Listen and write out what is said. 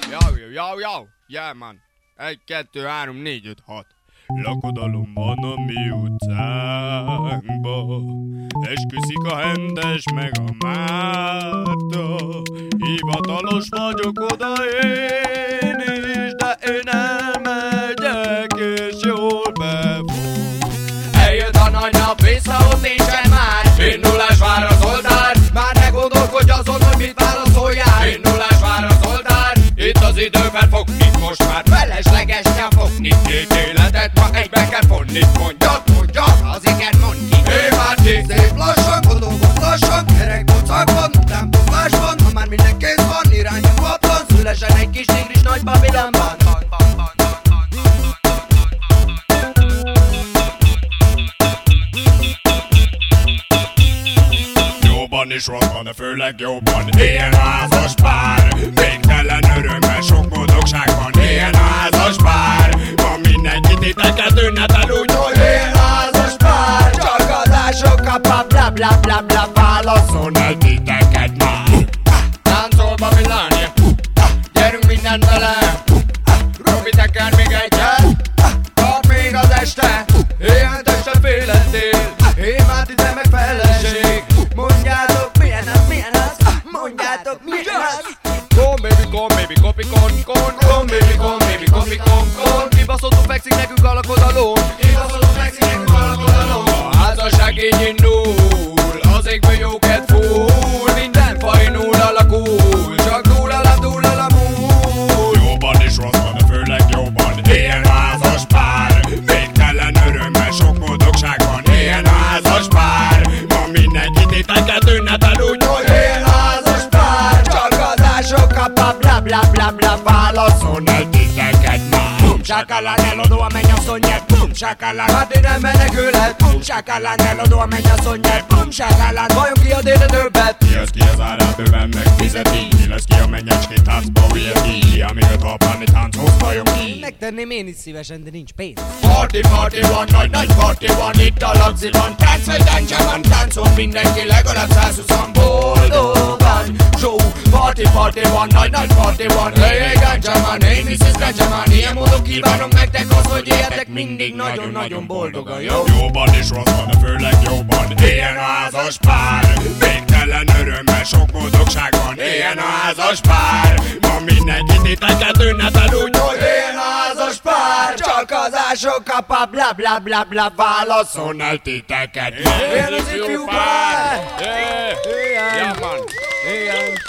Yo, yeah man. 1, 2, 3, 4, 5, 6. Lakodalom van a mi utcánkba, esküszik a Hendes meg a Márta. Hivatalos vagyok oda én is, de én elmegyek és jól befog. Eljött a nagy nap, vissza ott nincsen már. Indulás vár az oltár, már ne gondolkodj azon, hogy mit válaszoljál. Indulás vár az oltár, itt az idő felfogni, most már felesleges nyafogni. Két életet ma egybe kell fonni, mondjad, az igen mond ki. Hé Márti! Szép lassan, gondolkodj lassan, gyerekpocakban, támpotlásban, ha már minden kész van, irányíthatatlan, szülesen egy kis tigris nagy Babilonban. Jobban is rosszban, de főleg jobban. Éljen a házas pár, végtelen örömmel, sok boldogságban. Éljen a házas pár, ma mindenki titeket ünnepel, úgyhogy éljen a házas pár. Csak adásokkal bla bla bla bla válaszol el titeket már. Táncol Babilonia, gyerünk mindent bele. Robi, teker még egyet, tart még az este. Ilyen este félettél, én Márti, te meg feleség. Mondjátok milyen az, mondjátok milyen az. Come baby, kopi kon. Come baby, kopi kon. Kibaszottul fekszik nekünk a lakodalom. A házasság így indul, az égből jóket fúl. Minden fajnul alakul, csak dúlala múl. Jóban is rosszban, de főleg jóban. Éljen a házas pár, végtelen örömmel, sok boldogságban. Éljen a házas pár, ma mindenki titeket ünnepel, úgyhogy éljen a házas pár. Csak adásokkal bla bla bla bla válaszol el titeket már. Bum sakalán eladó a mennyasszonyért, bum sakalán Márti nem menekülhet, bum sakalán eladó a mennyasszonyért, bum sakalán vajon ki ad érte többet? Ki az árát bőven megfizeti, ki lesz ki a mennyecskét táncba ügyeti, amiről talpálni tánchoz vajon ki? Megtenném én is szívesen, de nincs pénz. Party van, nagy party van, itt a Laciban. Tánc vagy táncsa van, táncol mindenki, legalább 120-an boldogan. Show, party van, nagy party van. Hey, gáncsa van, hey, Mrs. Gáncsa van. Ilyen módon kívánom nektek az, hogy éljetek mindig nagyon-nagyon boldogan, jó? Jóban is rosszban, de főleg jóban. Éljen a házas pár, végtelen örömmel, sok boldogságban. Éljen a házas pár, ma mindenki titeket ünnepel, úgyhogy éljen a házas pár. Csak az ásokkal bla bla bla bla válaszol el titeket. Éljen az ifjú pár! Yeah, man!